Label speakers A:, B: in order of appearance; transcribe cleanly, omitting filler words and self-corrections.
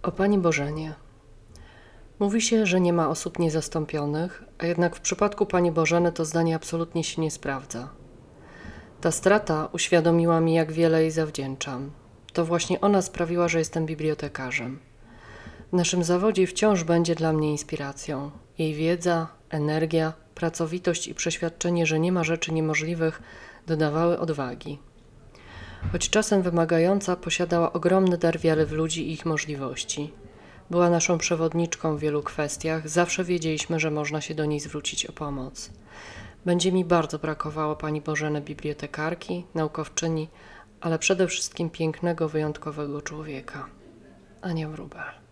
A: O Pani Bożenie. Mówi się, że nie ma osób niezastąpionych, a jednak w przypadku Pani Bożeny to zdanie absolutnie się nie sprawdza. Ta strata uświadomiła mi, jak wiele jej zawdzięczam. To właśnie ona sprawiła, że jestem bibliotekarzem. W naszym zawodzie wciąż będzie dla mnie inspiracją. Jej wiedza, energia, pracowitość i przeświadczenie, że nie ma rzeczy niemożliwych, dodawały odwagi. Choć czasem wymagająca, posiadała ogromny dar wiary w ludzi i ich możliwości. Była naszą przewodniczką w wielu kwestiach, zawsze wiedzieliśmy, że można się do niej zwrócić o pomoc. Będzie mi bardzo brakowało Pani Bożeny bibliotekarki, naukowczyni, ale przede wszystkim pięknego, wyjątkowego człowieka. Ania Wróbel.